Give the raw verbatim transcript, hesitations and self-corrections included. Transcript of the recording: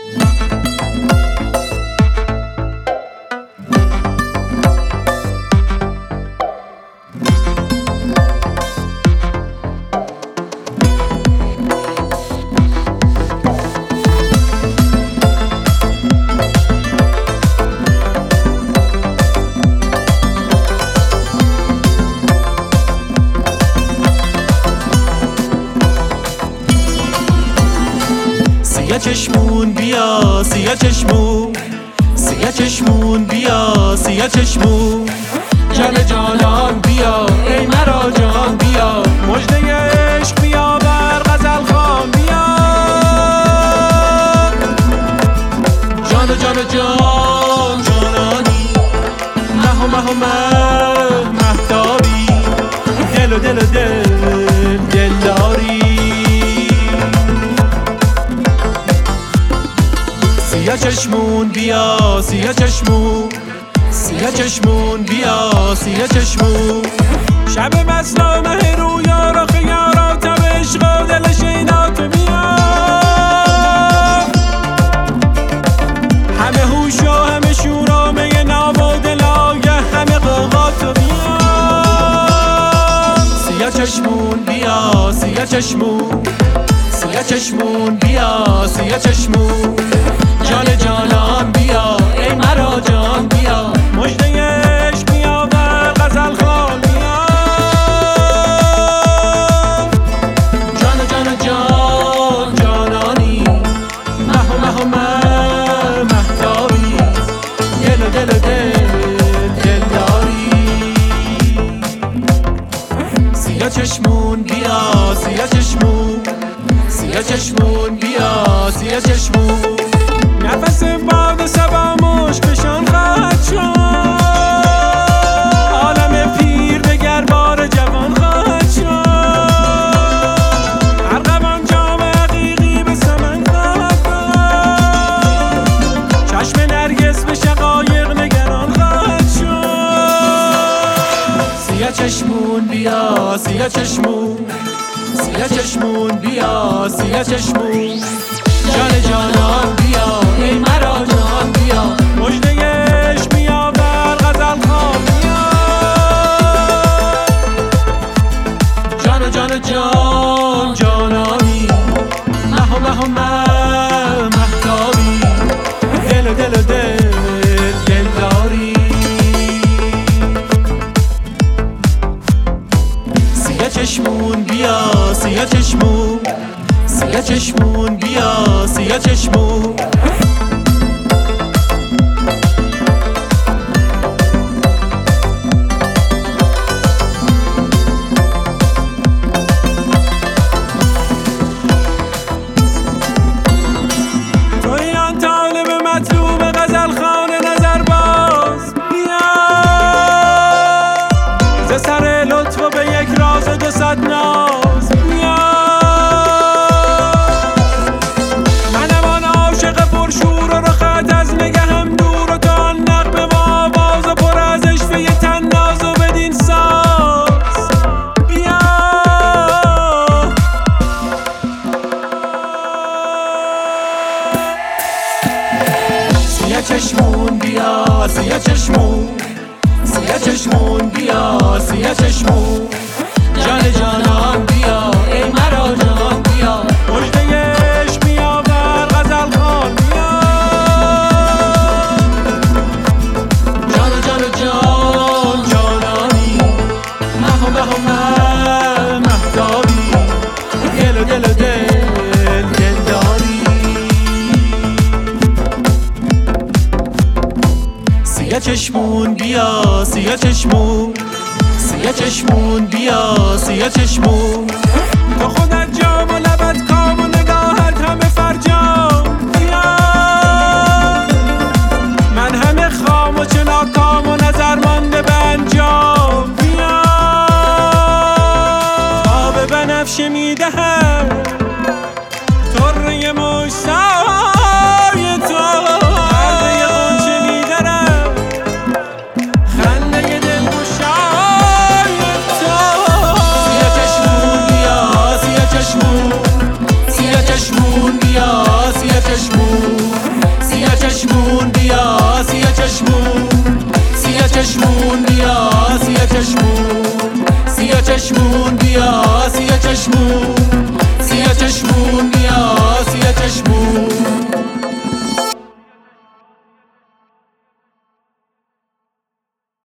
سیاه چشمون بیا سیاه چشمون سیاه چشمون بیا سیاه چشمون جان جانان بیا ای مرا جان بیا مژده عشق بیا بر غزل خوان بیا جان جان جان جانانی مه و مه و مه مهتابی دل و دل و دل دلداری سیاه چشمون بیا سیاه چشمون سیاه چشمون بیا سیاه چشمون شب مسنا مه رویا را خیارا تب عشق و دل شیدات بیا همه هوش و همه شورا می ناب و دلاگه همه قوقات بیا سیاه چشمون بیا سیاه چشمون سیاه چشمون بیا سیاه چشمون جان جانان بیا ای مرا جان بیا مژده عشق بیا بر غزل خوان بیا جان جان جان جانانی مه و مه و مه مهتابی دل و دل و دل دلداری سیاه چشمون بیا سیاه چشمون سیاه چشمون بیا سیاه چشمون نفس باد سبا مشکشان خواهد شد عالم پیر دگر بار جوان خواهد شد ارغوان جام حقیقی به سمن خواهد بود چشم نرگس به شقایق نگران خواهد شد سیاه چشمون بیا سیاه چشمون سیاه چشمون بیا سیاه چشمون جان جانان بیا ای مرا جان بیا مژده عشق بیا بر غزل خوان بیا جان جان جان جانانی مه و مه و مه مهتابی دل و دل و دل دلداری سیاه چشمون بیا سیاه چشمون سیاه چشمون بیا سیاه چشمون توی آن طالب مطلوب غزل خوان نظر باز بیا ز سر لطف و به یک راز دو صد ناز بیا شور و رخت از نگهم دور و تا نقب و آواز و پر از عشوه تناز و بدین ساز بیا سیاه چشمون بیا سیاه چشمون سیاه چشمون بیا سیاه چشمون جان جانان بیا ای مرا جان بیا مژده عشق بیا بر غزل خوان بیا جان جان جان جانانی مه و مه و مه مهتابی دل و دل و دل دلداری سیاه چشمون بیا سیاه چشمون سیاه چشمون بیا سیاه چشمون تو خودت جام و لبت کام و نگاهت همه فرجام بیا من همه خام و چه ناکام و نظر مانده به انجام بیا آب بنفشه میدهم طره مشتای تو پرده غنچه میدرم خنده دل گشای تو سیاه چشمون بیا سیاه چشمون چشمون